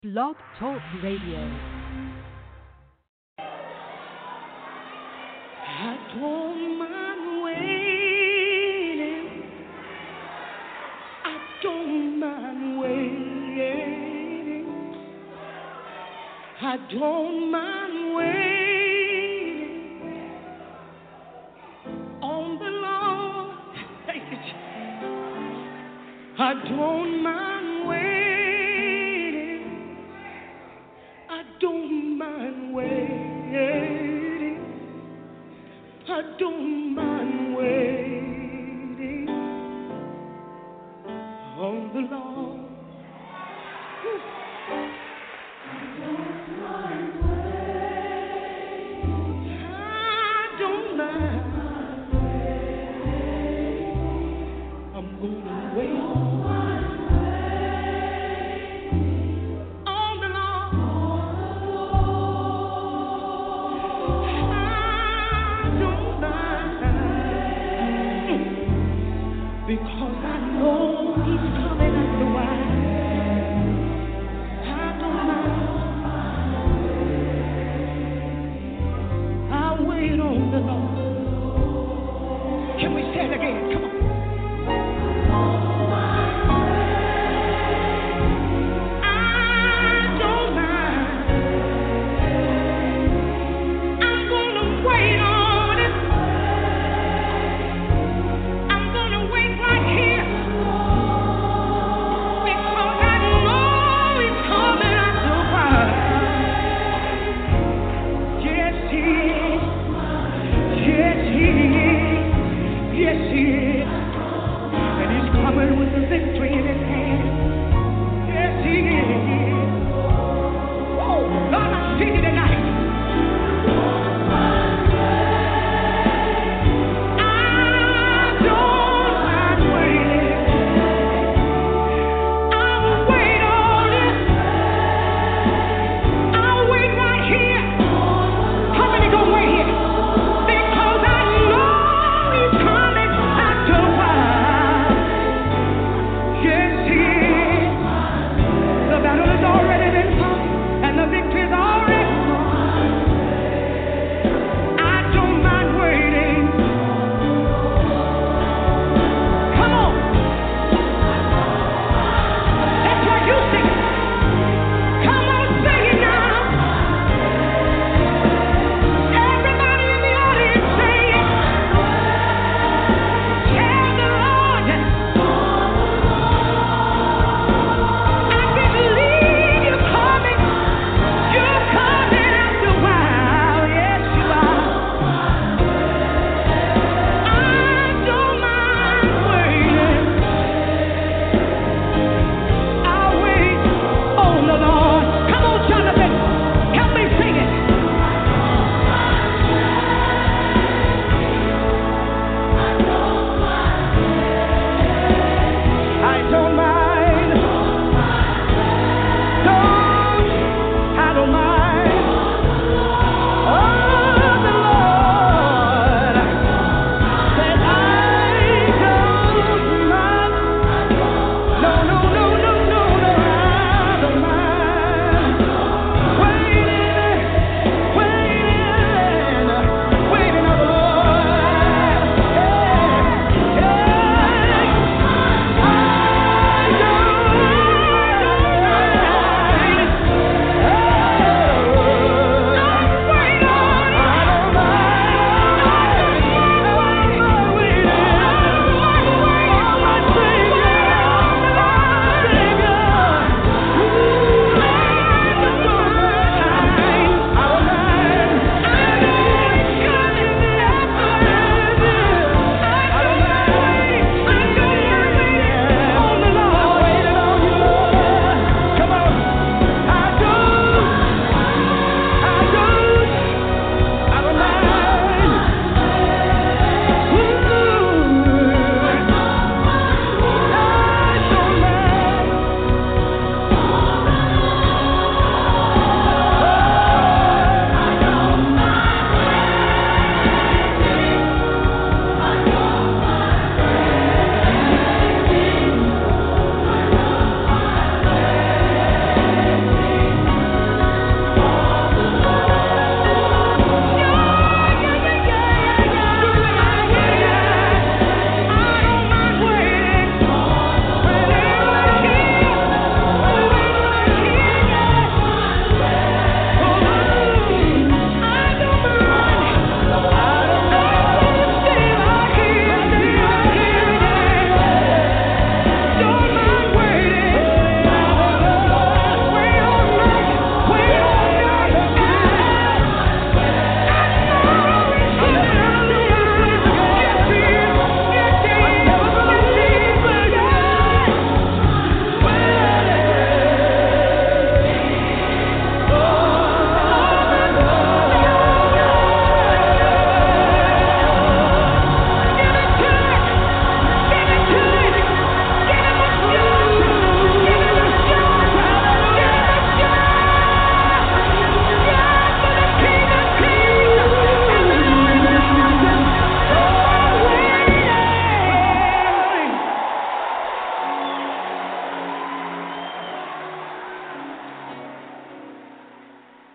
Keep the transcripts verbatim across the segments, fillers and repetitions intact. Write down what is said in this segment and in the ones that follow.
Blog Talk Radio. I don't mind waiting. I don't mind waiting. I don't mind waiting on the Lord. Thank you, Jesus. I don't mind waiting. I don't mind waiting. I don't mind waiting on the Lord. I don't mind waiting. I don't mind waiting. I'm gonna wait.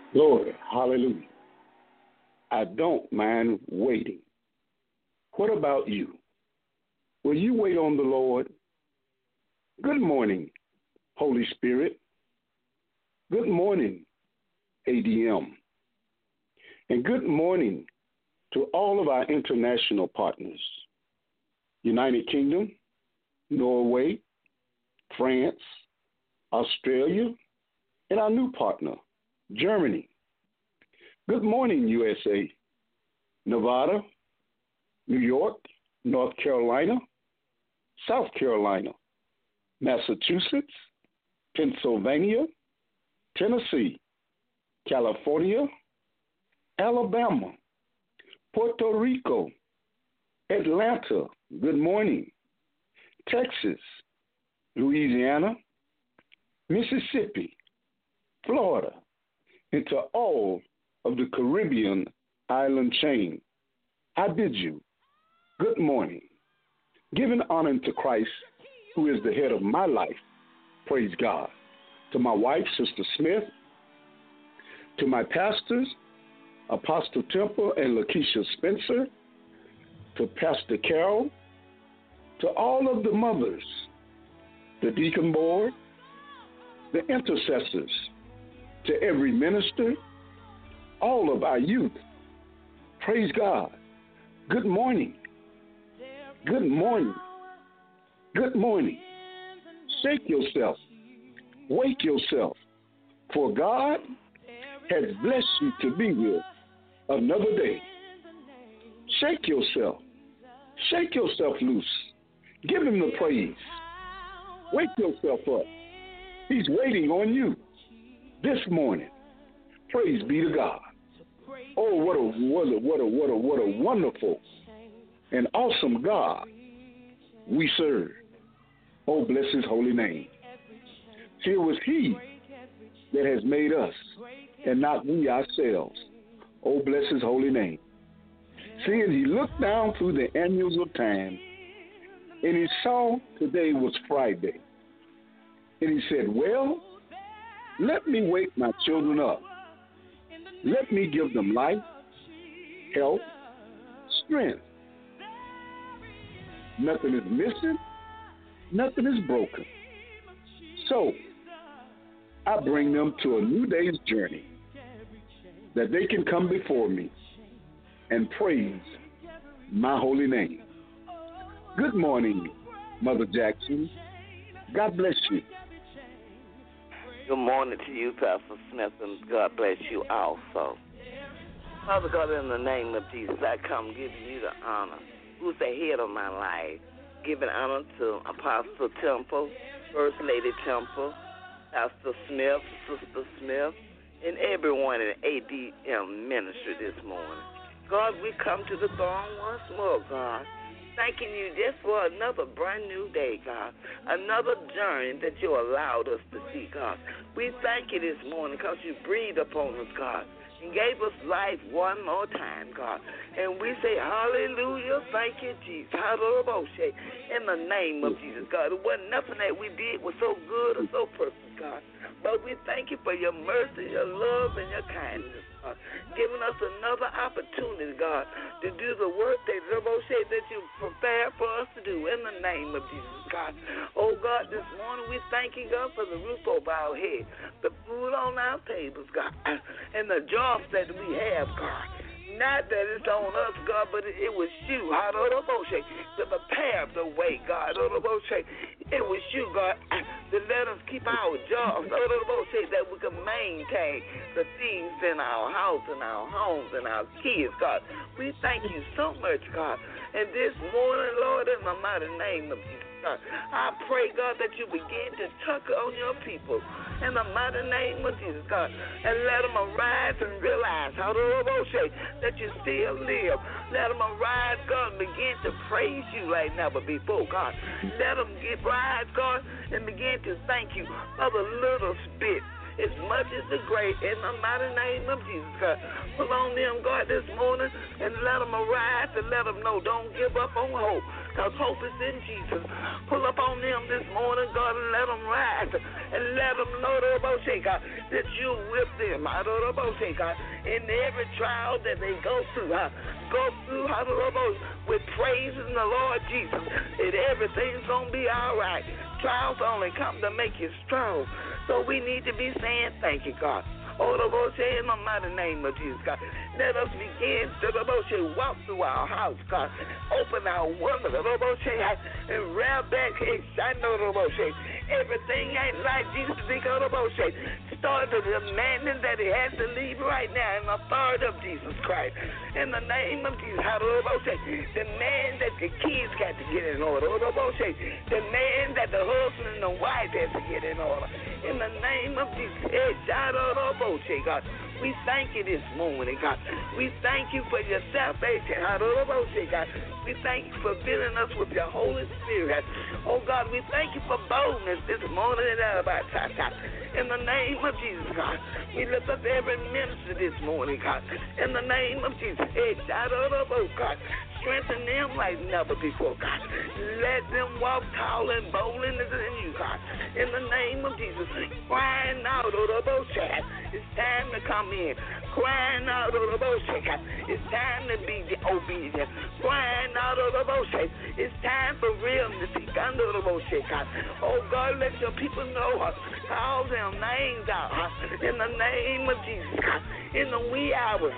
Glory. Hallelujah. I don't mind waiting. What about you? Will you wait on the Lord? Good morning, Holy Spirit. Good morning, A D M. And good morning to all of our international partners. United Kingdom, Norway, France, Australia, and our new partner, Germany. Good morning, U S A, Nevada, New York, North Carolina, South Carolina, Massachusetts, Pennsylvania, Tennessee, California, Alabama, Puerto Rico, Atlanta, good morning, Texas, Louisiana, Mississippi, Florida, and to all of the Caribbean island chain, I bid you good morning, giving honor to Christ, who is the head of my life. Praise God. To my wife, Sister Smith, to my pastors, Apostle Temple and Lakeisha Spencer, to Pastor Carol, to all of the mothers, the deacon board, the intercessors, to every minister, all of our youth. Praise God. Good morning. Good morning. Good morning. Shake yourself. Wake yourself. For God has blessed you to be here another day. Shake yourself. Shake yourself loose. Give him the praise. Wake yourself up. He's waiting on you this morning. Praise be to God. Oh, what a what a what a what a what a wonderful and awesome God we serve. Oh, bless his holy name. See, it was he that has made us and not we ourselves. Oh, bless his holy name. See, and he looked down through the annals of time and he saw today was Friday. And he said, well, let me wake my children up. Let me give them life, health, strength. Nothing is missing. Nothing is broken. So, I bring them to a new day's journey that they can come before me and praise my holy name. Good morning, Mother Jackson. God bless you. Good morning to you, Pastor Smith, and God bless you also. Father God, in the name of Jesus, I come giving you the honor. Who's the head of my life? Giving honor to Apostle Temple, First Lady Temple, Pastor Smith, Sister Smith, and everyone in A D M ministry this morning. God, we come to the throne once more, God. Thanking you just for another brand new day, God. Another journey that you allowed us to see, God. We thank you this morning because you breathed upon us, God, and gave us life one more time, God. And we say, hallelujah, thank you, Jesus. Hallelujah. In the name of Jesus, God. It wasn't nothing that we did was so good or so perfect, God. But we thank you for your mercy, your love, and your kindness, God. Giving us another opportunity, God, to do the work that that you prepared for us to do in the name of Jesus, God. Oh, God, this morning we thank you, God, for the roof over our head, the food on our tables, God, and the jobs that we have, God. Not that it's on us, God, but it was you, to prepare the way, God. It was you, God, to let us keep our jobs, that we can maintain the things in our house and our homes and our kids, God. We thank you so much, God. And this morning, Lord, in the mighty name of Jesus, God, I pray, God, that you begin to tuck on your people in the mighty name of Jesus, God, and let them arise and realize how that you still live. Let them arise, God, and begin to praise you like never before, God. Let them get rise, God, and begin to thank you for the little bit as much as the great in the mighty name of Jesus, God. Pull on them, God, this morning and let them arise and let them know don't give up on hope. because hope is in Jesus. Pull up on them this morning, God, and let them rise. And let them know, God, that you with them, God, in every trial that they go through. Go through with praising the Lord Jesus, and everything's going to be all right. Trials only come to make you strong. So we need to be saying thank you, God. Oh, the Lord, in the mighty name of Jesus, God. Let us begin to walk through our house, God. Open our window, and wrap back. Everything ain't like Jesus. Start demanding that he has to leave right now in the authority of Jesus Christ. In the name of Jesus, demand that the kids got to get in order. Demand that the husband and the wife has to get in order. In the name of Jesus, God, we thank you this morning, God. We thank you for your salvation, God. We thank you for filling us with your Holy Spirit. Oh, God, we thank you for boldness this morning. In the name of Jesus, God, we lift up every minister this morning, God. In the name of Jesus, God, strengthen them like never before, God. Let them walk tall and bold in you, God. In the name of Jesus, crying out, it's time to come in. Crying out, it's time to be obedient. Crying out, it's time for realness. Oh, God, let your people know. Call them names out. In the name of Jesus, God. In the wee hour,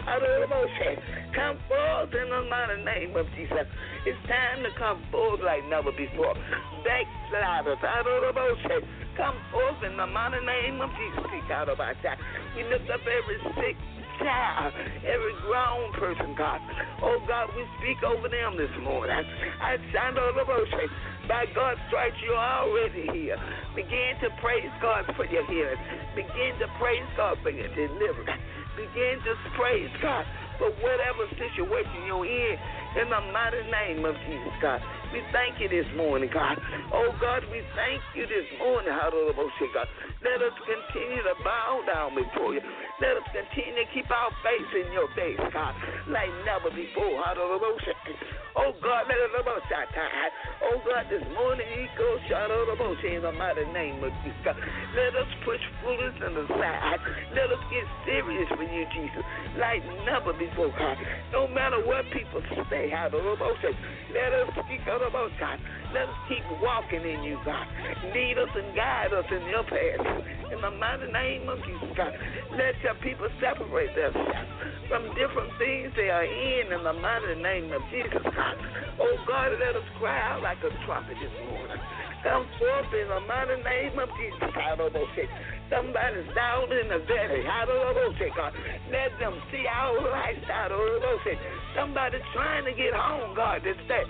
come forth in the mighty name of Jesus. It's time to come forth like never before. Backsliders, come forth in the mighty name of Jesus. We lift up every sick child, every grown person, God. Oh, God, we speak over them this morning. I stand on the motion. By God's stripes, you're already here. Begin to praise God for your healing. Begin to praise God for your deliverance. Begin to praise God for whatever situation you're in, in the mighty name of Jesus, God. We thank you this morning, God. Oh, God, we thank you this morning, God. Let us continue to bow down before you. Let us continue to keep our face in your face, God, like never before. Oh, God, let us Oh, God, this morning, he goes in the mighty name of Jesus, God. Let us push foolishness aside. Let us get serious with you, Jesus, like never before, God. No matter what people say, let us speak out about God. Let us keep walking in you, God. Lead us and guide us in your path. In the mighty name of Jesus, God. Let your people separate themselves from different things they are in in the mighty name of Jesus, God. Oh, God, let us cry out like a trumpet this morning. Come forth in the mighty name of Jesus. Somebody's down in the valley. God. Let them see our lights. Somebody trying to get home, God, this day.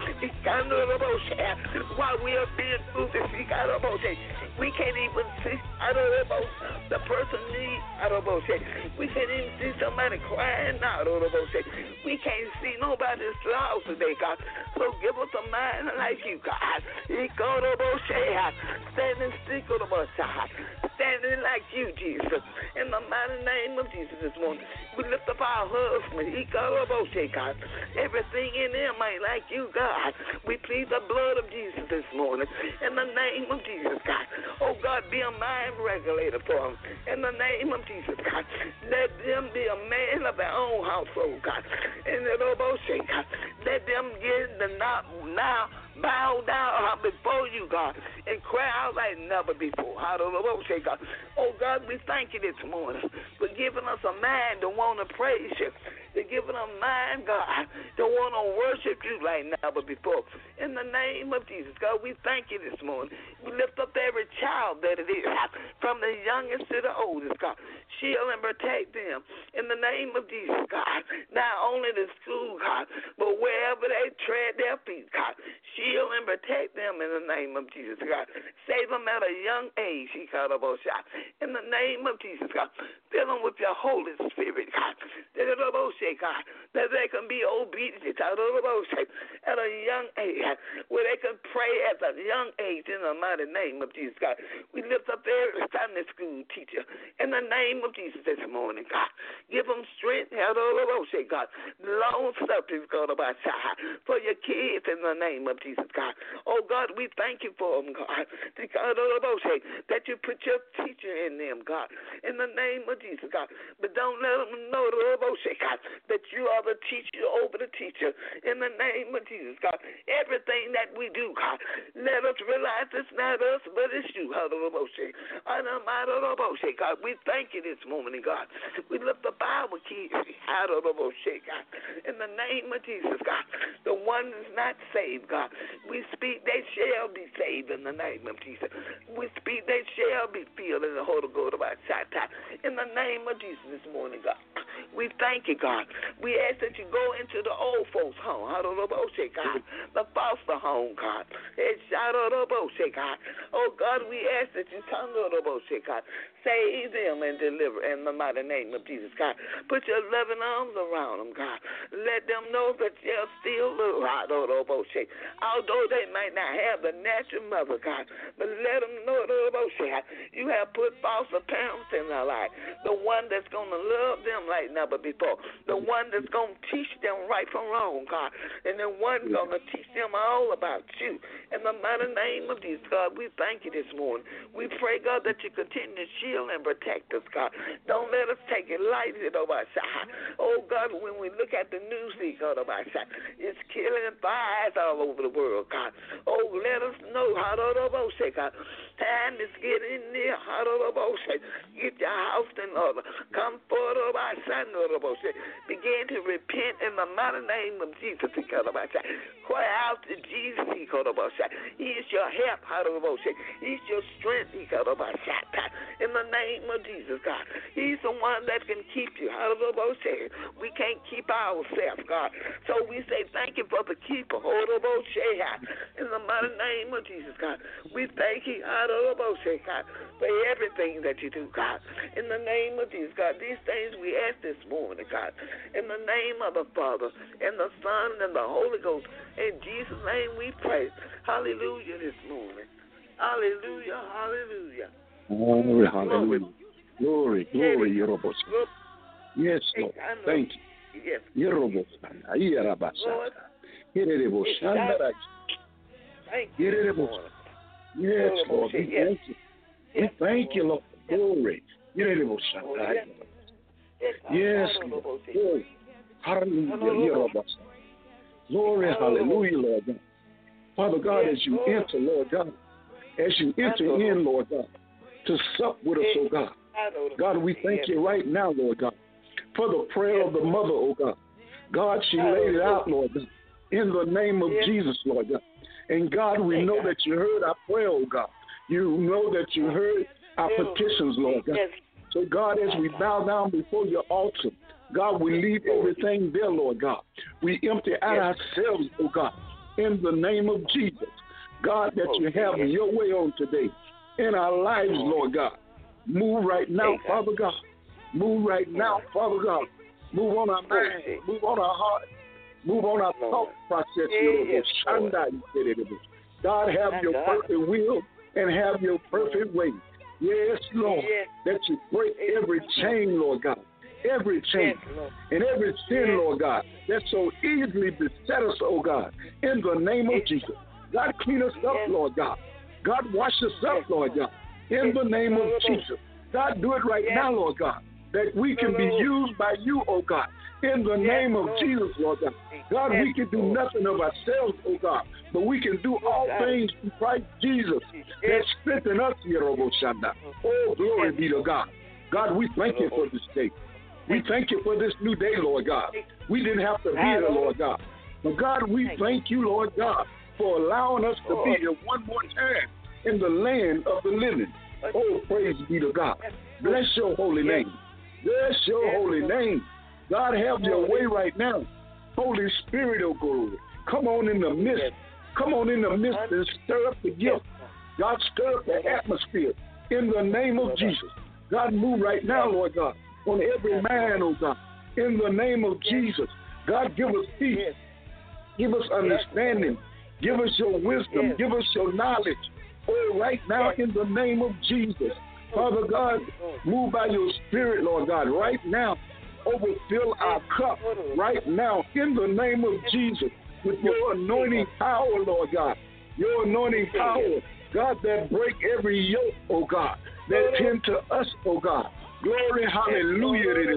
While we are being foolish, we can't even see the person need. We can't even see somebody crying out. We can't see nobody's lost today, God. So give us a mind like you, God. Standing still, standing like you, Jesus. In the mighty name of Jesus this morning, we lift up our husband. God. Everything in him ain't like you, God. We plead the blood of Jesus this morning. In the name of Jesus, God. Oh, God, be a mind regulator for them. In the name of Jesus, God. Let them be a man of their own household, God. In the God. Let them get the now, now bow down before you, God, and cry out like never before. God. Oh, God, we thank you this morning for giving us a mind to want to praise you, to giving a mind, God, to want to worship you like never before. In the name of Jesus, God, we thank you this morning. We lift up every child that it is, from the youngest to the oldest, God. Shield and protect them in the name of Jesus, God. Not only the school, God, but wherever they tread their feet, God. Shield and protect them in the name of Jesus, God. Save them at a young age, God. In the name of Jesus, God. Fill them with your Holy Spirit, God. God. that they can be obedient at a young age, where they can pray at a young age in the mighty name of Jesus, God. We lift up every Sunday school teacher in the name of Jesus this morning, God. Give them strength, God. Long suffering, God, about for your kids in the name of Jesus, God. Oh, God, we thank you for them, God. That you put your teacher in them, God, in the name of Jesus, God. But don't let them know, God, that you are the teacher over the teacher in the name of Jesus, God. Everything that we do, God, let us realize it's not us, but it's you, God. We thank you this morning, God. We lift the Bible key out of the God. In the name of Jesus, God. The one is not saved, God. We speak they shall be saved in the name of Jesus. We speak they shall be filled in the Holy Ghost of our Shatta. In the name of Jesus this morning, God. We thank you, God. We ask that you go into the old folks' home, God, the foster home, God. God. Oh, God, we ask that you come to the God. Save them and deliver in the mighty name of Jesus, God. Put your loving arms around them, God. Let them know that they're still little, although they might not have the natural mother, God. But let them know that you have put foster parents in their life, the one that's going to love them like never before, the one that's going to teach them right from wrong, God, and the one going to teach them all about you. In the mighty name of Jesus, God, we thank you this morning. We pray, God, that you continue to shield and protect us, God. Don't let us take it lightly, oh, God, when we look at the news, God, it's killing fires all over the world, God. Oh, let us know how to God. Time is getting near. How to get your house in order. Come forward, oh, my son, begin to repent in the mighty name of Jesus. Cry out to Jesus. He is your help. He's your strength. In the name of Jesus, God. He's the one that can keep you. We can't keep ourselves, God. So we say thank you for the keeper. In the mighty name of Jesus, God. We thank you, God, for everything that you do, God. In the name of Jesus, God. These things we ask this morning, God. In the name of the Father, and the Son, and the Holy Ghost. In Jesus' name we pray. Hallelujah this morning. Hallelujah, hallelujah. Glory, hallelujah. Glory, glory, Yorobos. Yes, Lord. Thank you. Yes. Yorobos. Thank you. Yes, Lord. We thank you. We thank you, Lord. Glory. Yes, Lord. Glory. Hallelujah. Glory, hallelujah, Lord God. Father God, as you enter, Lord God, as you enter in, Lord God, to sup with us, oh God. God, we thank you right now, Lord God, for the prayer of the mother, oh God. God, she laid it out, Lord God, in the name of Jesus, Lord God. And God, we know that you heard our prayer, oh God. You know that you heard our petitions, Lord God. So God, as we bow down before your altar, God, we leave everything there, Lord God. We empty out ourselves, oh God, in the name of Jesus. God, that you have your way on today in our lives, Lord God. Move right now, Father God. Move right now, Father God. Move on our mind. Move on our heart. Move on our thought process. God, have your perfect will and have your perfect way. Yes, Lord, that you break every chain, Lord God. Every chain and every sin, Lord God, that so easily beset us, oh God, in the name of Jesus. God, clean us up, Lord God. God, wash us up, Lord God, in the name of Jesus. God, do it right now, Lord God, that we can be used by you, oh God, in the name of Jesus, Lord God. God, we can do nothing of ourselves, oh God, but we can do all things through Christ Jesus that strengthen us, Yerobo Shanda. Oh, glory be to God. God, we thank you for this day. We thank you for this new day, Lord God. We didn't have to be here, Lord God. But God, we thank you, Lord God, for allowing us to be here one more time in the land of the living. Oh, praise be to God. Bless your holy name. Bless your holy name. God, have your way right now. Holy Spirit, oh glory. Come on in the midst. Come on in the midst and stir up the gift. God, stir up the atmosphere in the name of Jesus. God, move right now, Lord God, on every man, oh God, in the name of Jesus. God, give us peace. Yes. Give us understanding. Give us your wisdom. Yes. Give us your knowledge. Oh, right now, Yes. in the name of Jesus. Father God, move by your spirit, Lord God, right now. Overfill our cup right now in the name of Jesus with your anointing power, Lord God. Your anointing power, God, that break every yoke, oh God, that tend to us, oh God. Glory, hallelujah.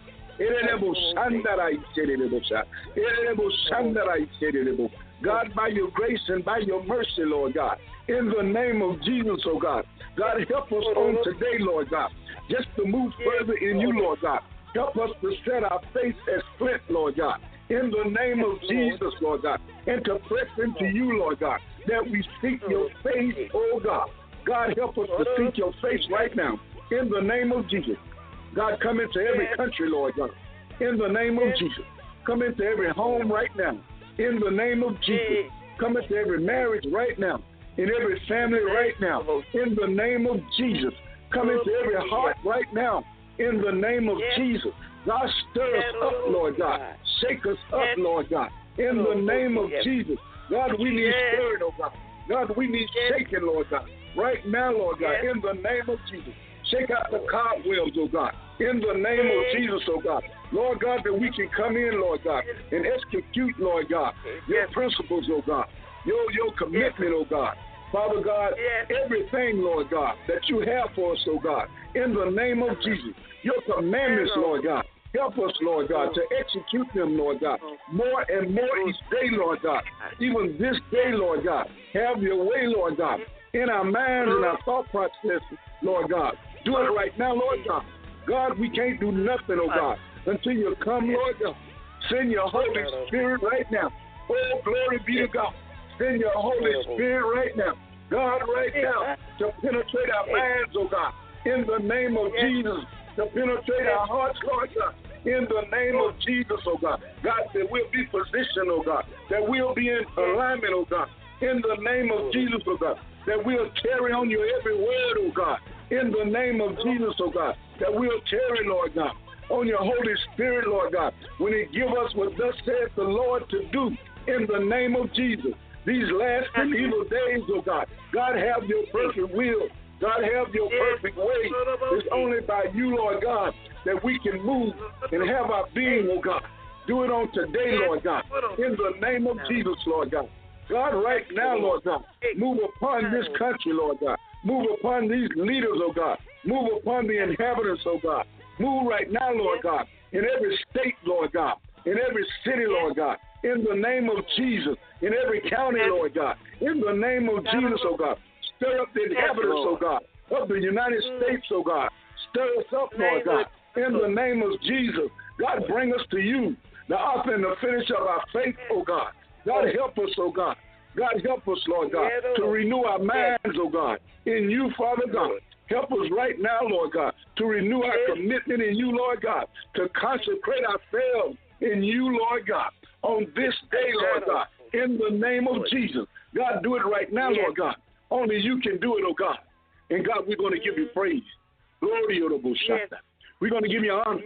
God, by your grace and by your mercy, Lord God, in the name of Jesus, oh God. God, help us on today, Lord God, just to move further in you, Lord God. Help us to set our face as flint, Lord God, in the name of Jesus, Lord God, and to press into you, Lord God, that we seek your face, oh God. God, help us to seek your face right now, in the name of Jesus. God, come into every country, Lord God, in the name of Jesus. Come into every home right now, in the name of Jesus. Come into every marriage right now, in every family right now, in the name of Jesus. Come into every heart right now, in the name of Jesus. God, stir us up, Lord God. Shake us up, Lord God, in the name of Jesus. God, we need stirring, oh God. God, we need shaking, Lord God. Right now, Lord God, in the name of Jesus. Shake out the cobwebs, oh God, in the name of Jesus, oh God. Lord God, that we can come in, Lord God, and execute, Lord God, your principles, oh God, your, your commitment, oh God. Father God, everything, Lord God, that you have for us, oh God, in the name of Jesus. Your commandments, Lord God. Help us, Lord God, to execute them, Lord God, more and more each day, Lord God. Even this day, Lord God. Have your way, Lord God, in our minds and our thought processes, Lord God. Do it right now, Lord God. God, we can't do nothing, oh God, until you come, Lord God. Send your Holy Spirit right now. Oh, glory be to God. Send your Holy Spirit right now. God, right now, to penetrate our minds, oh God, in the name of Jesus, to penetrate our hearts, Lord God, in the name of Jesus, oh God. God, that we'll be positioned, oh God, that we'll be in alignment, oh God, in the name of Jesus, oh God, that we'll carry on your every word, oh God, in the name of Jesus, oh God, that we'll carry, Lord God, on your Holy Spirit, Lord God, when He give us what thus saith the Lord to do, in the name of Jesus. These last and evil days, oh God, God, have your perfect will. God, have your perfect way. It's only by you, Lord God, that we can move and have our being, oh God. Do it on today, Lord God, in the name of Jesus, Lord God. God, right now, Lord God, move upon this country, Lord God. Move upon these leaders, oh God. Move upon the inhabitants, oh God. Move right now, Lord God, in every state, Lord God, in every city, Lord God, in the name of Jesus, in every county, Lord God, in the name of Jesus, oh God. Stir up the inhabitants, oh God, of the United States, oh God. Stir us up, Lord God, in the name of Jesus. God, bring us to you, the author and the finisher of our faith, oh God. God, help us, oh God. God, help us, Lord God, to renew our minds, oh God, in you, Father God. Help us right now, Lord God, to renew our commitment in you, Lord God, to consecrate ourselves in you, Lord God, on this day, Lord God, in the name of Jesus. God, do it right now, Lord God. Only you can do it, oh God. And God, we're going to give you praise. Glory to the Shata. We're going to give you honor.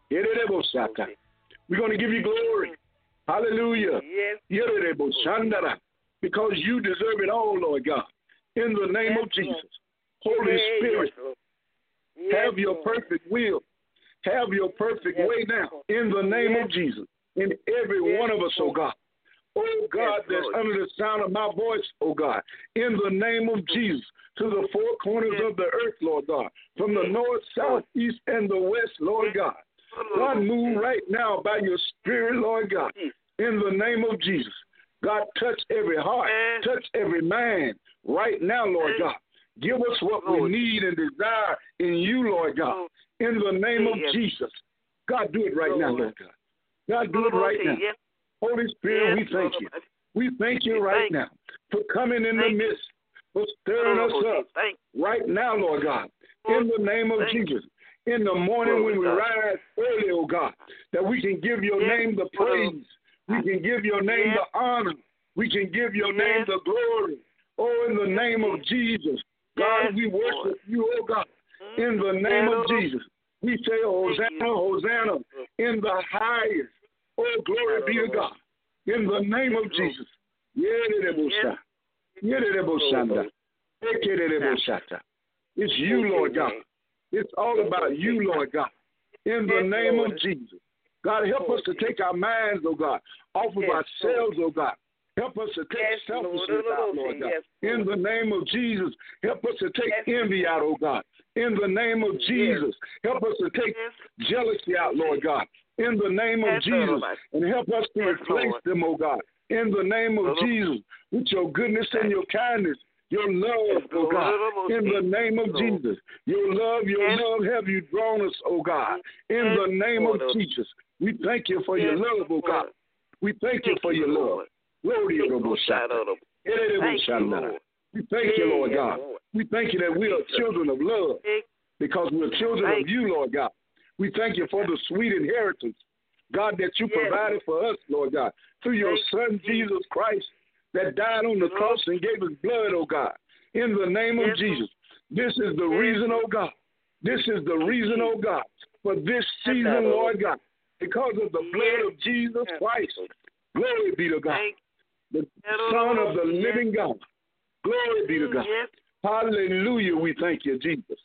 We're going to give you glory. Hallelujah. Because you deserve it all, Lord God. In the name of Jesus. Holy Spirit, have your perfect will. Have your perfect way now. In the name of Jesus. In every one of us, oh God. Oh God, that's under the sound of my voice, oh God. In the name of Jesus. To the four corners of the earth, Lord God. From the north, south, east, and the west, Lord God. God, move right now by your spirit, Lord God. In the name of Jesus. God, touch every heart. Touch every mind right now, Lord God. Give us what we need and desire in you, Lord God. In the name of Jesus. God, do it right now, Lord God. God, do it right now. Holy Spirit, we thank you. We thank you right now for coming in the midst, for stirring us up right now, Lord God. In the name of Jesus. In the morning when we rise early, oh God, that we can give your name the praise. We can give your name the honor. We can give your name the glory. Oh, in the name of Jesus. God, we worship you, oh God. In the name of Jesus. We say, Hosanna, Hosanna, in the highest. Oh, glory be to God. In the name of Jesus. It's you, Lord God. It's all about you, Lord God. In the name of Jesus. God, help us to take our minds, oh God, off of ourselves, oh God. Help us to take selfishness out, Lord God. In the name of Jesus, help us to take envy out, oh God. In the name of Jesus, help us to take jealousy out, Lord God. In the name of Jesus, and help us to replace them, oh God. In the name of Jesus, with your goodness and your kindness, your love, oh God. In the name of Jesus, your love, your love have you drawn us, oh God. In the name of Jesus, we thank you for your love, oh God. We thank you for your love. Glory to God. We thank you, Lord God. We thank you that we are children of love because we're children of you, Lord God. We thank you for the sweet inheritance, God, that you provided for us, Lord God, through your Son, Jesus Christ, that died on the cross and gave us blood, oh God. In the name of Jesus, this is the reason, oh God. This is the reason, oh God, for this season, Lord God, because of the blood of Jesus Christ. Glory be to God, the Son of the living God. Glory be to God. Hallelujah. We thank you, Jesus.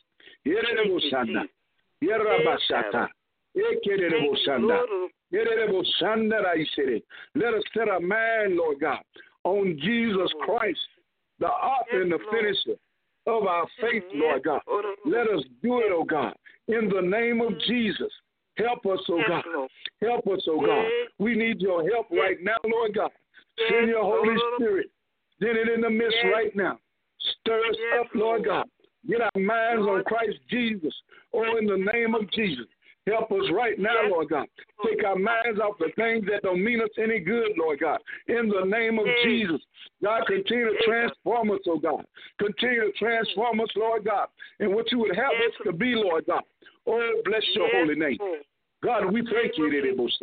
Let us set our mind, Lord God, on Jesus Christ, the author and the finisher of our faith, Lord God. Let us do it, oh God, in the name of Jesus. Help us, oh God. Help us, oh God. We need your help right now, Lord God. Send your Holy Spirit. Send it in the midst right now. Stir us up, Lord God. Get our minds on Christ Jesus. Oh, in the name of Jesus. Help us right now, Lord God. Take our minds off the things that don't mean us any good, Lord God. In the name of Jesus. God, continue to transform us, oh God. Continue to transform us, Lord God, and what you would have us to be, Lord God. Oh, bless your holy name. God, we thank you.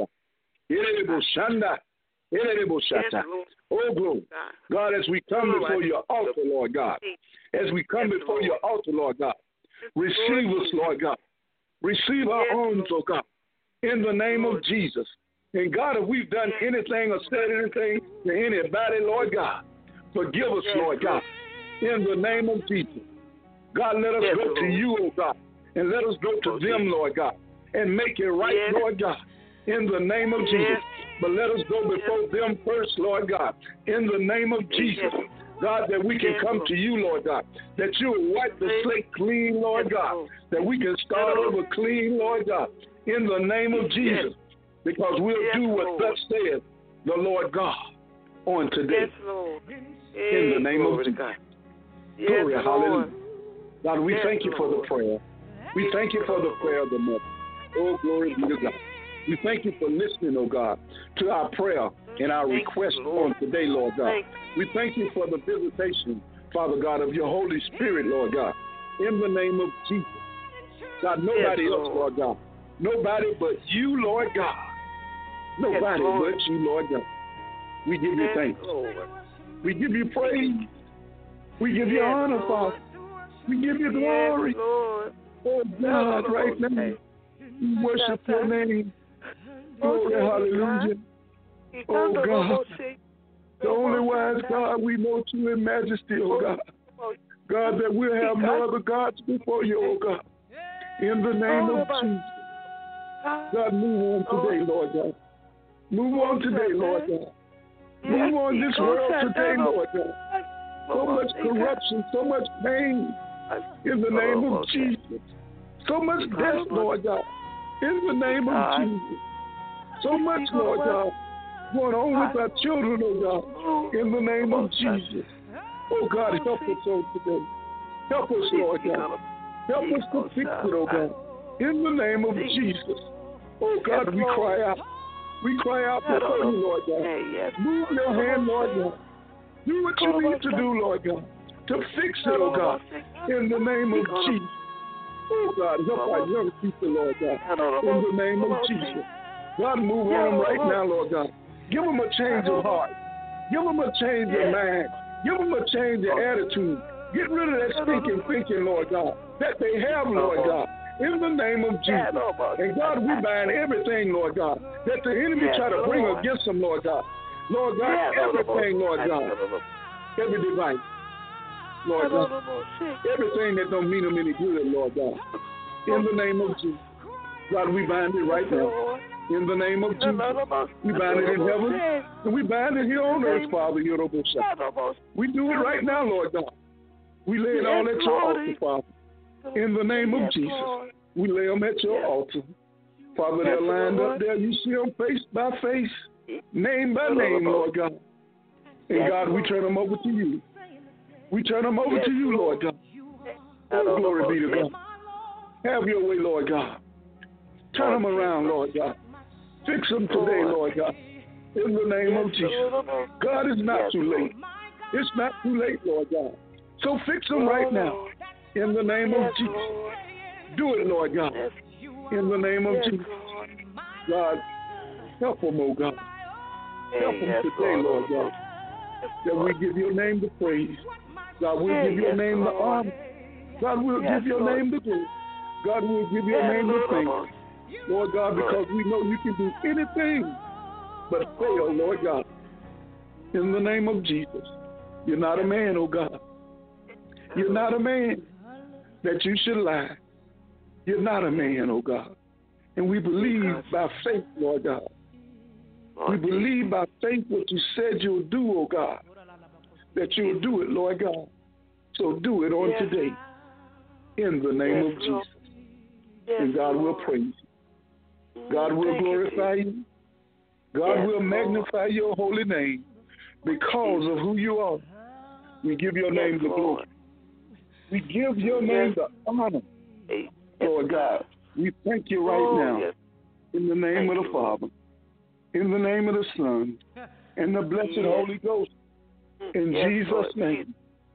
Oh, glory. God, as we come before your altar, Lord God, as we come before your altar, Lord God, receive us, Lord God. Receive our arms, oh God, in the name of Jesus. And God, if we've done anything or said anything to anybody, Lord God, forgive us, Lord God, in the name of Jesus. God, let us go to you, oh God, and let us go to them, Lord God, and make it right, Lord God, in the name of Jesus. But let us go before them first, Lord God, in the name of Jesus. God, that we can come to you, Lord God, that you will wipe the slate clean, Lord God, that we can start over clean, Lord God, in the name of Jesus, because we'll do what thus saith the Lord God on today, in the name of Jesus. Glory, hallelujah. God, we thank you for the prayer. We thank you for the prayer of the mother. Oh, glory be to God. We thank you for listening, oh God, to our prayer and our request on today, Lord God. We thank you for the visitation, Father God, of your Holy Spirit, Lord God, in the name of Jesus. God, nobody yes, else, Lord God. Nobody but you, Lord God. Nobody yes, but you, Lord God. We give you thanks. Yes, we give you praise. We give you yes, honor, Lord. Father. We give you glory. Yes, oh, God, yes, right now. We worship your name. Glory, hallelujah. Oh, God. The only wise God, we know you in majesty, oh God. God, that we'll have no other gods before you, oh God. In the name of Jesus. God, move on today, Lord God. Move on today, Lord God. Move on this world today, Lord God. So much corruption, so much pain. In the name of Jesus. So much death, Lord God. In the name of Jesus. So much, Lord God, going on with our children, oh God, in the name of Jesus. Oh God, help us on today. Help us, Lord God. Help us to fix it, oh God, in the name of Jesus. Oh God, we cry out. We cry out before you, Lord God. Move your hand, Lord God. Do what you need to do, Lord God, to fix it, oh God, in the name of Jesus. Oh God, help our young people, Lord God, in the name of Jesus. God, move on them right now, Lord God. Give them a change of heart. Give them a change of mind. Give them a change of attitude. Get rid of that stinking thinking, Lord God, that they have, Lord God, in the name of Jesus. And God, we bind everything, Lord God, that the enemy yes, try to bring Lord. against them, Lord God. Lord God, yes, everything, Lord God, every device, Lord God, everything that don't mean them any good, Lord God, in the name of Jesus. God, we bind it right now. In the name of Jesus. We bind it in heaven, and we bind it here on earth, Father. We do it right now, Lord God. We lay it all at your altar, Father. In the name of Jesus. We lay them at your altar. Father, they're lined up there. You see them face by face, name by name, Lord God. And God, we turn them over to you. We turn them over to you, Lord God. Oh, glory be to God. Have your way, Lord God. Turn them around, Lord God. Fix them today, Lord God. In the name of Jesus. God, it's not too late. It's not too late, Lord God. So fix them right now. In the name of Jesus. Do it, Lord God. In the name of Jesus. God, help them, oh God. Help them today, Lord God. That we give your name the praise. God, we'll give your name the honor. God, we'll give your name the glory. God, we'll give your name the thanks. Lord God, because we know you can do anything but fail, Lord God. In the name of Jesus. You're not a man, oh God. You're not a man that you should lie. You're not a man, oh God. And we believe by faith, Lord God. We believe by faith what you said you'll do, oh God. That you'll do it, Lord God. So do it on today. In the name of Jesus. And God will praise you. God will glorify you. God will magnify your holy name because of who you are. We give your name the glory. We give your name the honor, Lord God. We thank you right now in the name of the Father, in the name of the Son, and the blessed Holy Ghost. In Jesus' name,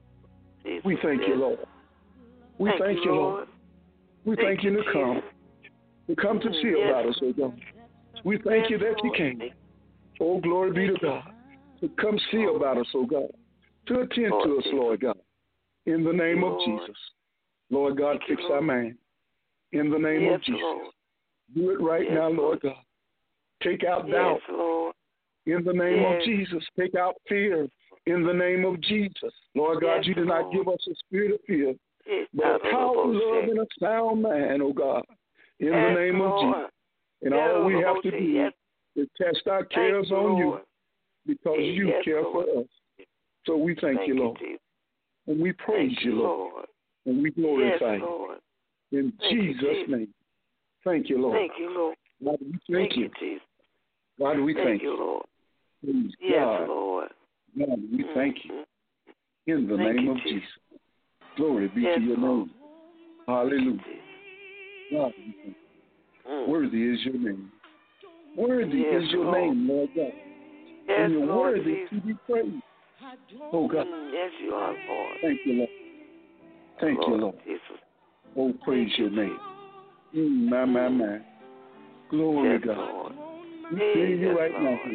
we thank you, Lord. We thank you, Lord. We thank you to come. To come to see about us, oh God. We thank you that you came. Oh, glory be to God. To come see about us, oh God. To attend to us, Lord God. In the name of Jesus. Lord God, fix our mind. In the name of Jesus. Do it right now, Lord God. Take out doubt. In the name of Jesus. Take out fear. In the name of Jesus. Lord God, you did not give us a spirit of fear, but a power, love, and a sound mind, oh God. In the name of Jesus. And all we have to do is cast our cares on you because you care for us. So we thank you, Lord. And we praise you, Lord. And we glorify you. In Jesus' name. Thank you, Lord. Thank you, Lord. God, we thank you. God, we thank you. Lord. Praise Yes, Lord. God, we thank you. In the name of Jesus. Glory be to your name. Hallelujah. God, we thank you. Worthy is your name. Worthy yes, is your Lord. name, Lord God. Yes, and you're Lord worthy Jesus. to be praised. Oh God. Mm, yes, you are, Lord. Thank you, Lord. Thank Lord you, Lord. Jesus. Oh, praise Thank your you, name. Mm, my, my, my. Glory, yes, God. Lord. We feel you yes, right Lord. now.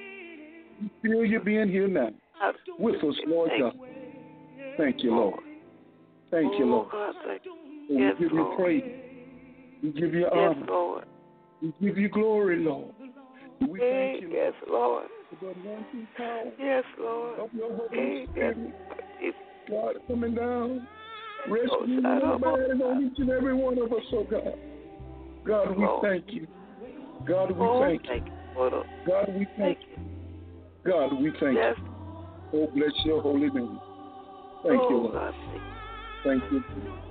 We feel you being here now with us, Lord thank God. Thank you, Lord. Thank you, oh, Lord. God, thank And yes, we give Lord. you praise. We give you Yes, honor. Lord. We give you glory, Lord. We Hey, thank you, yes, Lord, Lord. for the anointing power Yes, Lord. of your Holy Hey, yes, Spirit. God, coming down, resting Oh, in shout your out. mind on each and every one of us, oh God. God, we Lord. thank you. God, we Oh, thank you. thank you. Lord. God, we thank Thank you. you. God, we thank Yes. you. Oh, bless your holy name. Thank oh, you, Lord. God, Thank you.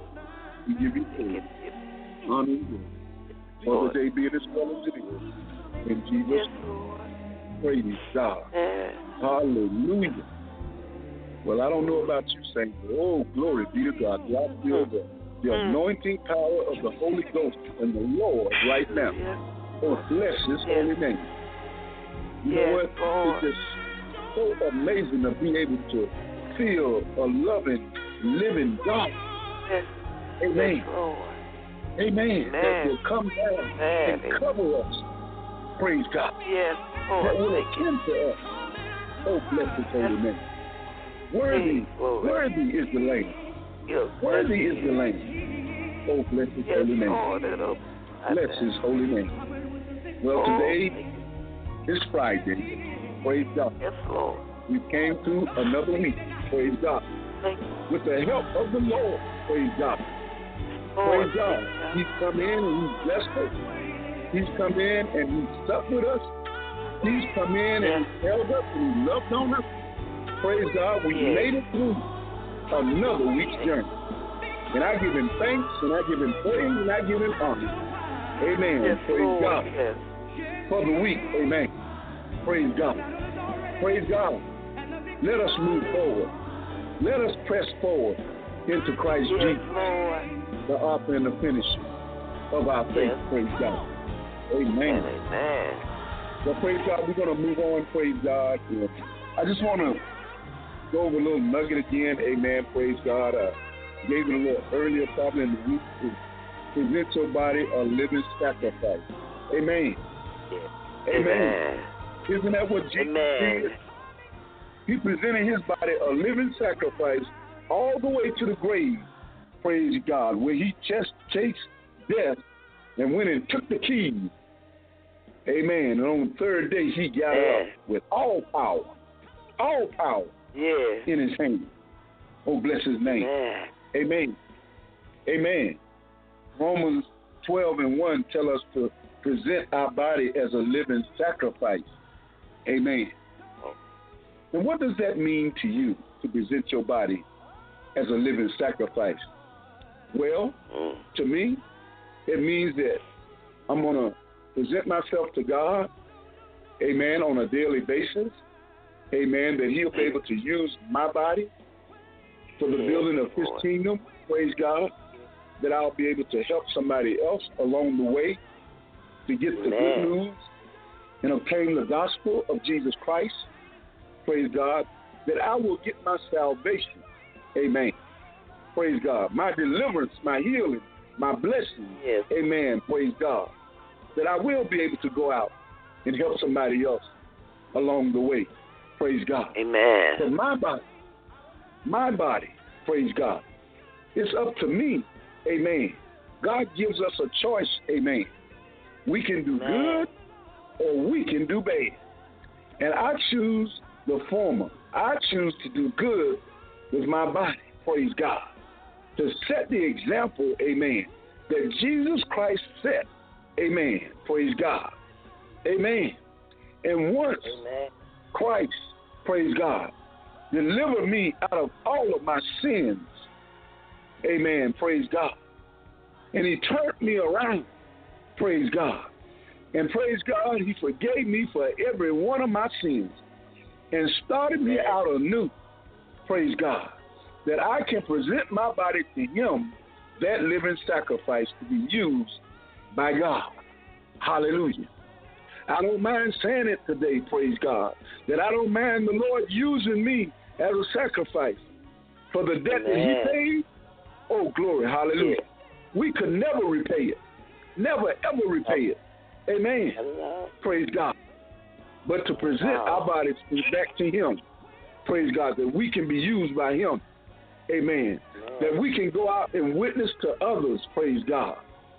We give you thank praise, you. honor, and glory. For Lord. the day be it as well as it is. In Jesus' Yes, name. Lord. Praise God. Yes. Hallelujah. Well, I don't know about you, Saint. Oh, glory be to God. Do I feel the, the Mm. anointing power of the Holy Ghost and the Lord right now. Yes. Oh, bless his Yes. holy name. You Yes, know what? Lord. It's just so amazing to be able to feel a loving, living God. Yes. Amen. Yes, Lord. Amen. Amen. That will come down Amen. and cover us. Praise God. Yes, That Lord. will Thank you. attend to us. Oh, bless his holy Yes. name. Worthy, Yes, Lord. worthy is the Lamb. Yes. Worthy Yes. is the Lamb. Oh, bless his Yes, holy name. Lord. Bless his holy name. Well, today is Friday. Praise God. Yes, Lord. We came through another week. Praise God. With the help of the Lord. Praise God. Praise God. He's come in and he's blessed us. He's come in and he's stuck with us. He's come in and he's held us and he loved on us. Praise God. We made it through another week's journey. And I give him thanks and I give him praise and I give him honor. Amen. Yes, praise Lord. God. Yes. For the week. Amen. Praise God. Praise God. Let us move forward. Let us press forward into Christ yes, Jesus, Lord. the author and the finisher of our faith. Yes. Praise God. Amen. Amen. Well, praise God. We're going to move on. Praise God. I just want to go over a little nugget again. Amen. Praise God. Uh, gave it a little earlier, probably in the week. To present your body a living sacrifice. Amen. Yes. Amen. Amen. Isn't that what Jesus Amen. did? He presented his body a living sacrifice all the way to the grave, praise God, where he just chased death and went and took the keys. Amen. And on the third day, he got yeah. up with all power, all power yeah. in his hand. Oh, bless his name. Yeah. Amen. Amen. Romans twelve and one tell us to present our body as a living sacrifice. Amen. And what does that mean to you, to present your body as a living sacrifice? Well, mm. to me, it means that I'm going to present myself to God, amen, on a daily basis, amen, that he'll be able to use my body for the yes, building of his Lord. kingdom, praise God, that I'll be able to help somebody else along the way to get the Amen. good news and obtain the gospel of Jesus Christ, praise God, that I will get my salvation, amen, praise God, my deliverance, my healing, my blessing, yes. amen, praise God, that I will be able to go out and help somebody else along the way, praise God. Amen. But my body, my body, praise God, it's up to me, amen. God gives us a choice, amen. We can do amen. good or we can do bad. And I choose the former. I choose to do good with my body, praise God, to set the example, amen, that Jesus Christ set, amen, praise God, amen. And once amen. Christ, praise God, delivered me out of all of my sins, amen, praise God, and he turned me around, praise God, and praise God, he forgave me for every one of my sins and started me out anew, praise God, that I can present my body to him, that living sacrifice to be used by God. Hallelujah. I don't mind saying it today, praise God, that I don't mind the Lord using me as a sacrifice for the debt Amen. that he paid. Oh, glory, hallelujah. Yeah. We could never repay it. Never, ever repay it. Amen. Hello. Praise God. But to present wow. our bodies back to him, praise God, that we can be used by him. Amen. Amen. That we can go out and witness to others, praise God.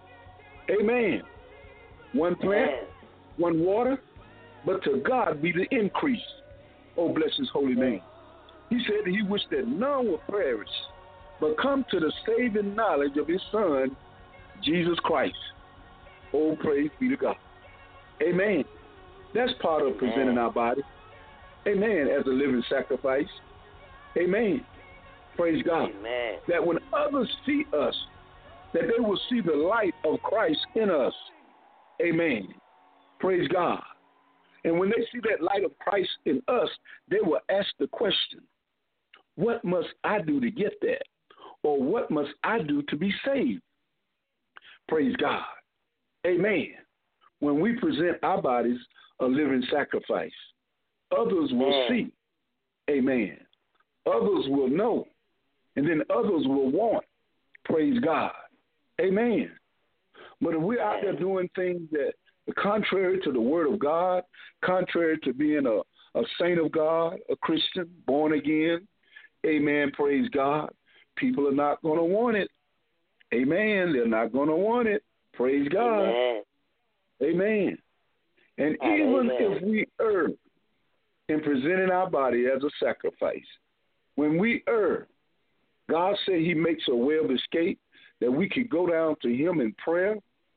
Amen. One plant, Amen. One water, but to God be the increase. Oh, bless his holy Amen. Name. He said that he wished that none would perish, but come to the saving knowledge of his Son, Jesus Christ. Oh, praise be to God. Amen. That's part of Amen. Presenting our body. Amen. As a living sacrifice. Amen. Praise God. Amen. That when others see us, that they will see the light of Christ in us. Amen. Praise God. And when they see that light of Christ in us, they will ask the question, what must I do to get that? Or what must I do to be saved? Praise God. Amen. When we present our bodies a living sacrifice, others will Amen. See. Amen. Others will know. And then others will want. Praise God. Amen. But if we're out there doing things that are contrary to the word of God, contrary to being a, a saint of God, a Christian, born again, amen, praise God, people are not going to want it. Amen. They're not going to want it. Praise God. Amen. Amen. And Oh, even amen. if we err in presenting our body as a sacrifice, when we err, God said he makes a way of escape that we could go down to him in prayer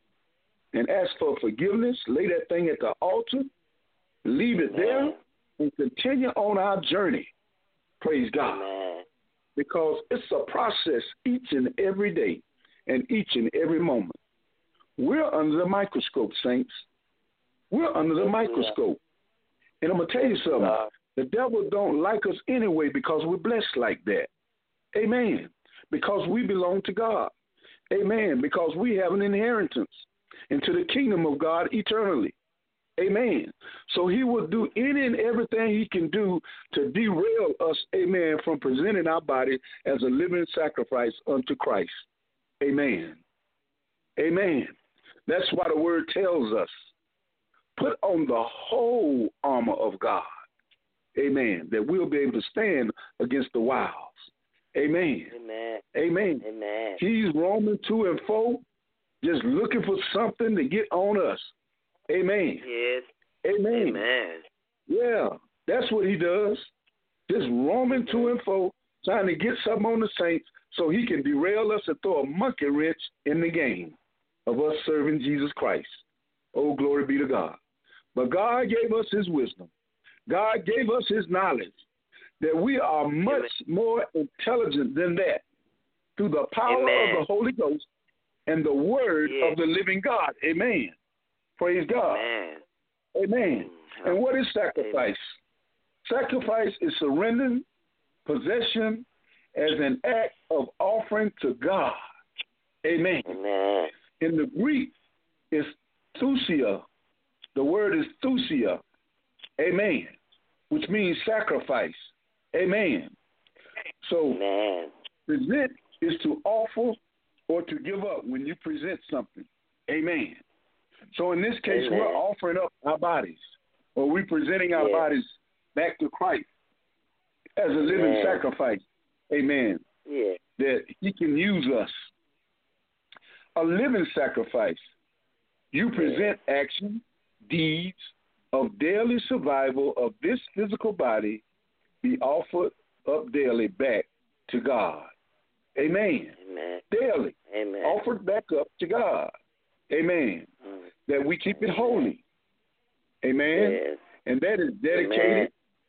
and ask for forgiveness, lay that thing at the altar, leave it there, and continue on our journey. Praise God. Amen. Because it's a process each and every day and each and every moment. We're under the microscope, saints. We're under the microscope. And I'm going to tell you something. The devil don't like us anyway because we're blessed like that. Amen. Because we belong to God. Amen. Because we have an inheritance into the kingdom of God eternally. Amen. So he will do any and everything he can do to derail us, amen, from presenting our body as a living sacrifice unto Christ. Amen. Amen. That's why the word tells us, put on the whole armor of God. Amen. That we'll be able to stand against the wiles. Amen. Amen. Amen. Amen. He's roaming to and fro, just looking for something to get on us. Amen. Yes. Amen. Amen. Yeah, that's what he does. Just roaming to and fro, trying to get something on the saints so he can derail us and throw a monkey wrench in the game of us serving Jesus Christ. Oh, glory be to God. But God gave us his wisdom. God gave us his knowledge that we are much Amen. More intelligent than that through the power Amen. Of the Holy Ghost and the word yes. of the living God. Amen. Praise God. Amen. Amen. And what is sacrifice? Amen. Sacrifice is surrendering possession as an act of offering to God. Amen. Amen. In the Greek, it's thusia. The word is thusia. Amen. Which means sacrifice. Amen. So, Amen. present is to offer or to give up when you present something. Amen. So in this case, Amen. We're offering up our bodies, or we're presenting our yes. bodies back to Christ as a living Amen. Sacrifice. Amen. Yeah. That he can use us. A living sacrifice. You present yeah. action, deeds of daily survival of this physical body be offered up daily back to God. Amen. Amen. Daily. Amen. Offered back up to God. Amen. Mm. That we keep it holy. Amen. Yes. And that is dedicated Amen.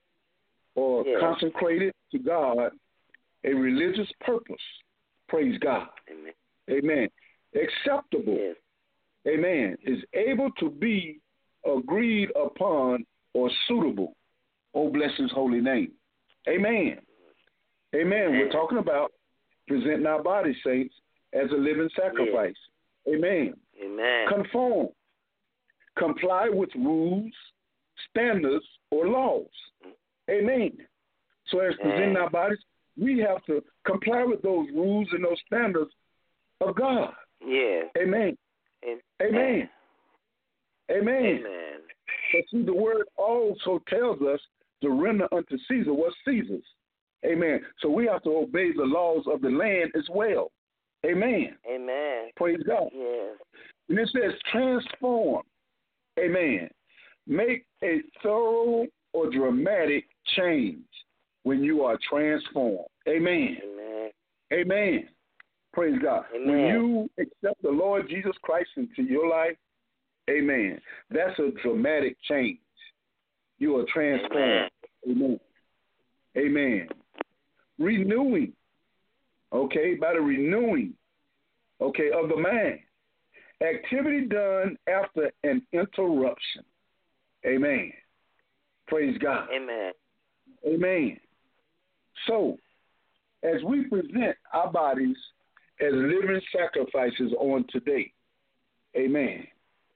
Or yes. consecrated to God, a religious purpose. Praise God. Amen. Amen. Acceptable. Yes. Amen. Is able to be agreed upon or suitable. Oh, bless his holy name. Amen. Amen. Amen. We're talking about presenting our body, saints, as a living sacrifice. Yes. Amen. Amen. Conform. Comply with rules, standards, or laws. Amen. So as presenting our bodies, we have to comply with those rules and those standards of God. Yes. Amen. Amen. Amen. Amen. Amen. But see, the word also tells us to render unto Caesar what's Caesar's. Amen. So we have to obey the laws of the land as well. Amen. Amen. Praise God. Yes. And it says transform. Amen. Make a thorough or dramatic change when you are transformed. Amen. Amen. Amen. Praise God. Amen. When you accept the Lord Jesus Christ into your life, amen, that's a dramatic change. You are transformed. Amen. Amen. Renewing, okay, by the renewing, okay, of the mind. Activity done after an interruption. Amen. Praise God. Amen. Amen. So, as we present our bodies as living sacrifices on today, amen,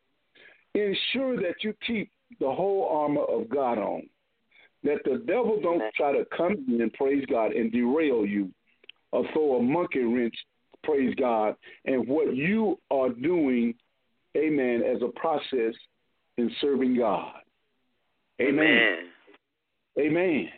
ensure that you keep the whole armor of God on, that the devil don't try to come in and praise God and derail you or throw a monkey wrench, praise God, and what you are doing, amen, as a process in serving God. Amen. Amen. Amen.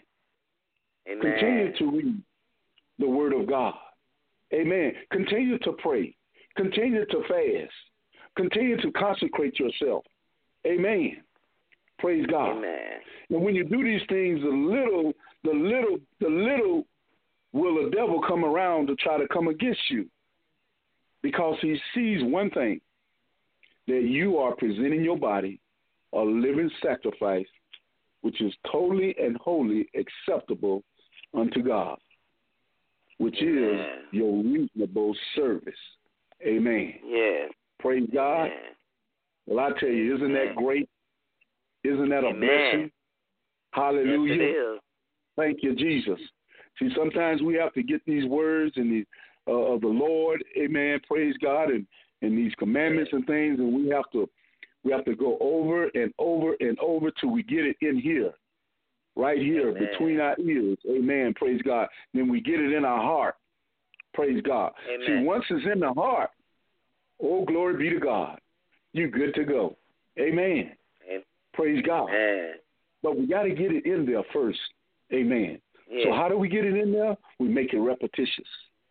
Amen. Continue to read the word of God. Amen. Continue to pray. Continue to fast. Continue to consecrate yourself. Amen. Praise God. Amen. And when you do these things, the little, the little, the little will the devil come around to try to come against you, because he sees one thing, that you are presenting your body a living sacrifice, which is totally and wholly acceptable unto God, which Amen. is your reasonable service. Amen. Yes. Praise God. Amen. Well, I tell you, isn't Amen. that great? Isn't that a Amen. blessing? Hallelujah. Yes, it is. Thank you, Jesus. See, sometimes we have to get these words and the uh, of the Lord, amen, praise God, and, and these commandments and things, and we have to we have to go over and over and over till we get it in here, right here, Amen. between our ears, amen, praise God. Then we get it in our heart, praise God. Amen. See, once it's in the heart, oh, glory be to God, you're good to go, amen, Amen. praise God. Amen. But we got to get it in there first, amen. Yes. So how do we get it in there? We make it repetitious.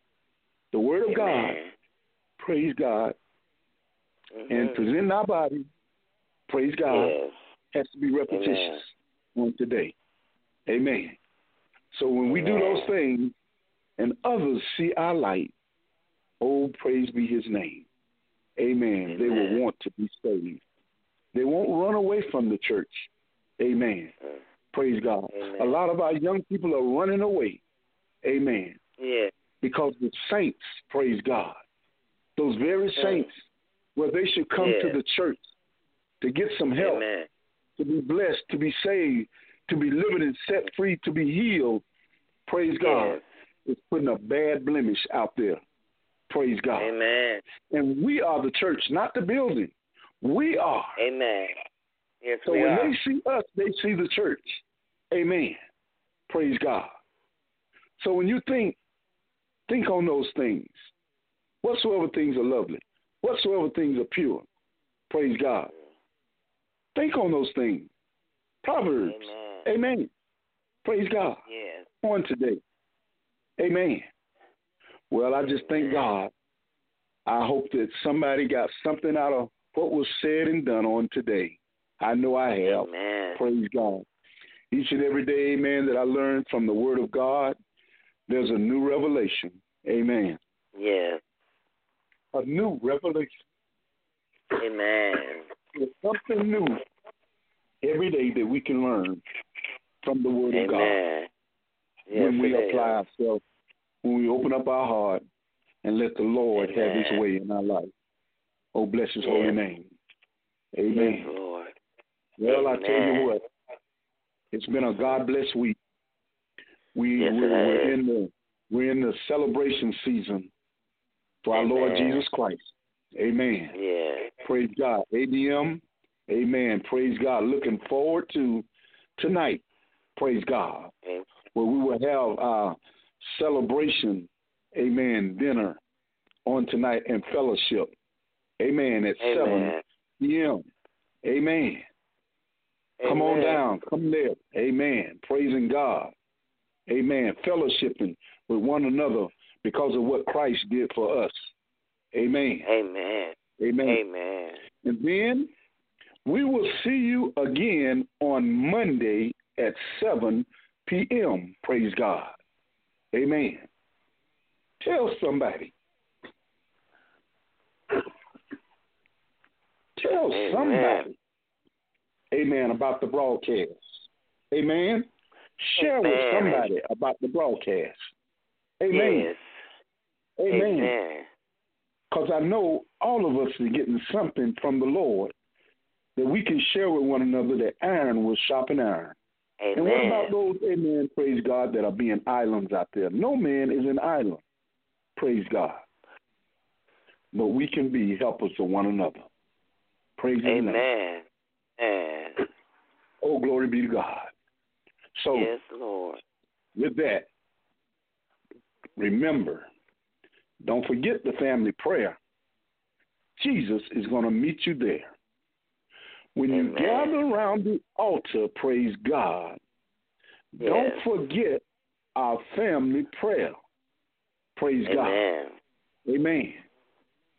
The Word of Amen. God, praise God, Mm-hmm. and present our body, praise God, Yes. has to be repetitious on today. Amen. So when we do Amen. those things and others see our light, oh, praise be his name. Amen. Amen. They will want to be saved. They won't run away from the church. Amen. Mm. Praise God. Amen. A lot of our young people are running away. Amen. Yes. Because the saints, praise God, those very Mm. saints, where they should come Yes. to the church to get some help, Amen. to be blessed, to be saved, to be delivered and set free, to be healed, praise God, Yes. it's putting a bad blemish out there. Praise God. Amen. And we are the church, not the building. We are. Amen. Yes, So we when are. they see us, they see the church. Amen. Praise God. So when you think, think on those things. Whatsoever things are lovely, whatsoever things are pure, praise God. Think on those things. Proverbs. Amen. Amen. Praise God. Yes. On today. Amen. Well, I just thank God. I hope that somebody got something out of what was said and done on today. I know I have. Amen. Praise God. Each and every day, amen, that I learn from the Word of God, there's a new revelation. Amen. Yes. A new revelation. Amen. There's something new every day that we can learn from the Word of God. Amen. Yes, When we it apply is. ourselves, when we open up our heart and let the Lord have his Amen. way in our life. Oh, bless his Yes. holy name. Amen. Yes, Lord. Well, I tell you Amen. what, it's been a God bless week. We Yes, we it we're has. in the we're in the celebration season for our Amen. Lord Jesus Christ. Amen. Yes. Praise God. A D M. Amen. Praise God. Looking forward to tonight. Praise God. Amen. Where we will have our celebration, amen, dinner on tonight and fellowship. Amen. At Amen. seven p.m. Amen. Come on Amen. down. Come there. Amen. Praising God. Amen. Fellowshipping with one another because of what Christ did for us. Amen. Amen. Amen. Amen. And then we will see you again on Monday at seven p.m. Praise God. Amen. Tell somebody. Tell Amen. somebody. Amen. About the broadcast. Amen. Share Amen. with somebody about the broadcast. Amen. Yes. Amen. Amen. Because I know all of us are getting something from the Lord that we can share with one another, that iron will sharpen iron. Amen. And what about those, amen, praise God, that are being islands out there? No man is an island. Praise God. But we can be helpers of one another. Praise his name. Amen. Amen. Oh, glory be to God. So, Yes, Lord. with that, remember, don't forget the family prayer. Jesus is going to meet you there. When you Amen. gather around the altar, praise God, Yes. don't forget our family prayer. Praise Amen. God. Amen.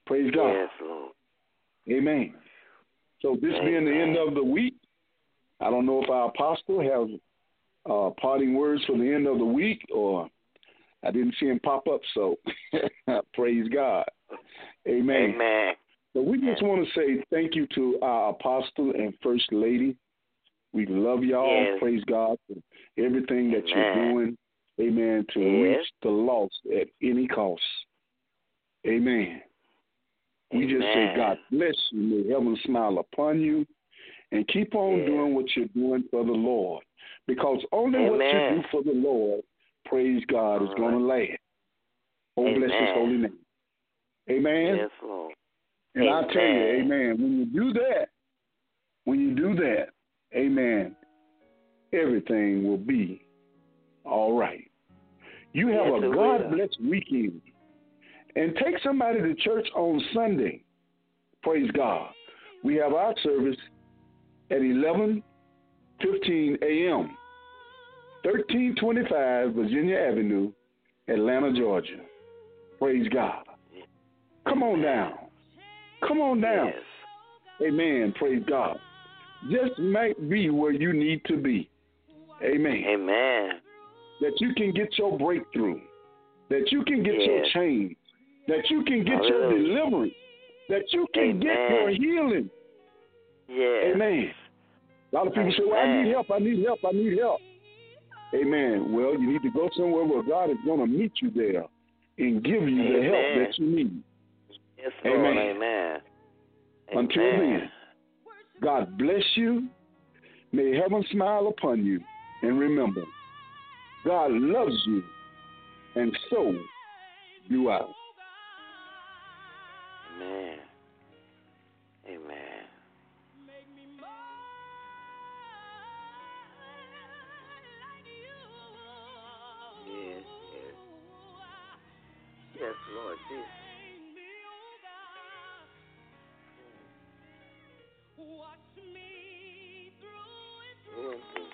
Praise God. Yes, Lord. Amen. So this Amen. being the end of the week, I don't know if our apostle has uh, parting words for the end of the week, or I didn't see him pop up, so praise God. Amen. Amen. So we just want to say thank you to our apostle and first lady. We love y'all. Yes. Praise God for everything that Amen. you're doing. Amen. To Yes. reach the lost at any cost. Amen. We just say Amen. God bless you. May heaven smile upon you. And keep on Yes. doing what you're doing for the Lord. Because only Amen. what you do for the Lord, praise God, is All going to last. Oh, Amen. bless his holy name. Amen. Yes, Lord. And I tell you, Amen. amen, when you do that, when you do that, amen, everything will be all right. You have Yes, a it God-blessed weekend. And take somebody to church on Sunday. Praise God. We have our service at eleven fifteen a.m., thirteen twenty-five Virginia Avenue, Atlanta, Georgia. Praise God. Come on down. Come on down. Yes. Amen. Praise God. Just might be where you need to be. Amen. Amen. That you can get your breakthrough. That you can get Yes. your change. That you can get your Hallelujah. deliverance. That you can Amen. get your healing. Yes. Amen. A lot of people say, well, I Amen. need help, I need help, I need help. Amen. Well, you need to go somewhere where God is going to meet you there and give you the help Amen. that you need. Yes, Lord. Amen. Amen. Until Amen. then, God bless you. May heaven smile upon you. And remember, God loves you, and so do I. Amen. Amen. Yes, yes. Yes, Lord Jesus. Through and through.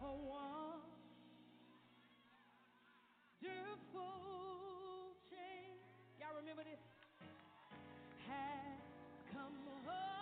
a wonderful change. Y'all remember this? Has come over.